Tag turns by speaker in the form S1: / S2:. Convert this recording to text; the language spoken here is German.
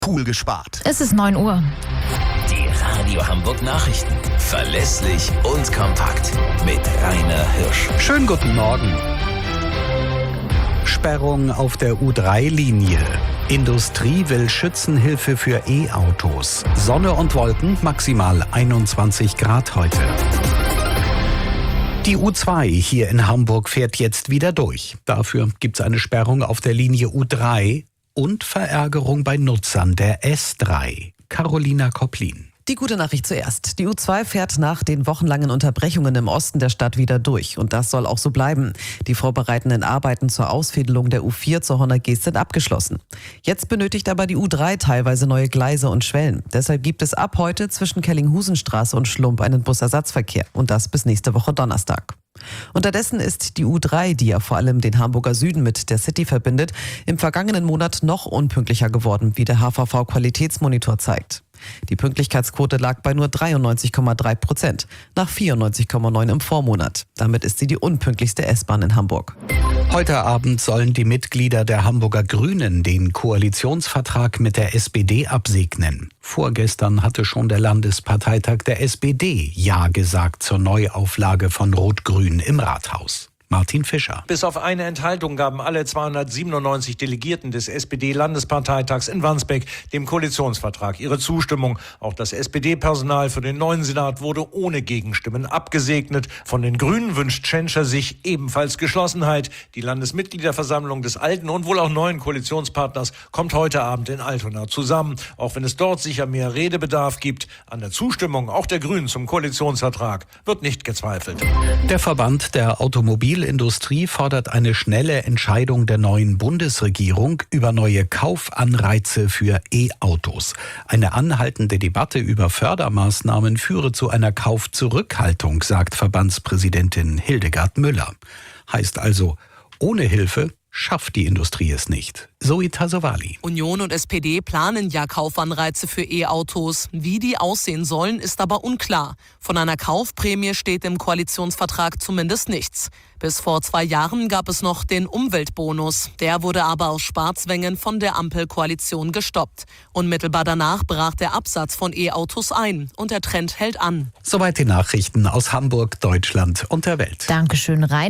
S1: Pool gespart.
S2: Es ist 9 Uhr.
S3: Die Radio Hamburg Nachrichten. Verlässlich und kompakt. Mit Rainer Hirsch.
S4: Schönen guten Morgen. Sperrung auf der U3-Linie. Industrie will Schützenhilfe für E-Autos. Sonne und Wolken, maximal 21 Grad heute. Die U2 hier in Hamburg fährt jetzt wieder durch. Dafür gibt es eine Sperrung auf der Linie U3 und Verärgerung bei Nutzern der S3. Carolina Kopplin.
S5: Die gute Nachricht zuerst. Die U2 fährt nach den wochenlangen Unterbrechungen im Osten der Stadt wieder durch. Und das soll auch so bleiben. Die vorbereitenden Arbeiten zur Ausfädelung der U4 zur Honner Geest sind abgeschlossen. Jetzt benötigt aber die U3 teilweise neue Gleise und Schwellen. Deshalb gibt es ab heute zwischen Kellinghusenstraße und Schlump einen Busersatzverkehr. Und das bis nächste Woche Donnerstag. Unterdessen ist die U3, die ja vor allem den Hamburger Süden mit der City verbindet, im vergangenen Monat noch unpünktlicher geworden, wie der HVV-Qualitätsmonitor zeigt. Die Pünktlichkeitsquote lag bei nur 93,3%, nach 94,9% im Vormonat. Damit ist sie die unpünktlichste S-Bahn in Hamburg.
S4: Heute Abend sollen die Mitglieder der Hamburger Grünen den Koalitionsvertrag mit der SPD absegnen. Vorgestern hatte schon der Landesparteitag der SPD Ja gesagt zur Neuauflage von Rot-Grün im Rathaus. Martin Fischer.
S6: Bis auf eine Enthaltung gaben alle 297 Delegierten des SPD-Landesparteitags in Wandsbek dem Koalitionsvertrag ihre Zustimmung. Auch das SPD-Personal für den neuen Senat wurde ohne Gegenstimmen abgesegnet. Von den Grünen wünscht Tschentscher sich ebenfalls Geschlossenheit. Die Landesmitgliederversammlung des alten und wohl auch neuen Koalitionspartners kommt heute Abend in Altona zusammen. Auch wenn es dort sicher mehr Redebedarf gibt, an der Zustimmung auch der Grünen zum Koalitionsvertrag wird nicht gezweifelt.
S4: Der Verband der Automobilindustrie fordert eine schnelle Entscheidung der neuen Bundesregierung über neue Kaufanreize für E-Autos. Eine anhaltende Debatte über Fördermaßnahmen führe zu einer Kaufzurückhaltung, sagt Verbandspräsidentin Hildegard Müller. Heißt also, ohne Hilfe schafft die Industrie es nicht. Zoe Tassovali.
S7: Union und SPD planen ja Kaufanreize für E-Autos. Wie die aussehen sollen, ist aber unklar. Von einer Kaufprämie steht im Koalitionsvertrag zumindest nichts. Bis vor 2 Jahren gab es noch den Umweltbonus. Der wurde aber aus Sparzwängen von der Ampelkoalition gestoppt. Unmittelbar danach brach der Absatz von E-Autos ein und der Trend hält an.
S4: Soweit die Nachrichten aus Hamburg, Deutschland und der Welt.
S2: Dankeschön, Rainer.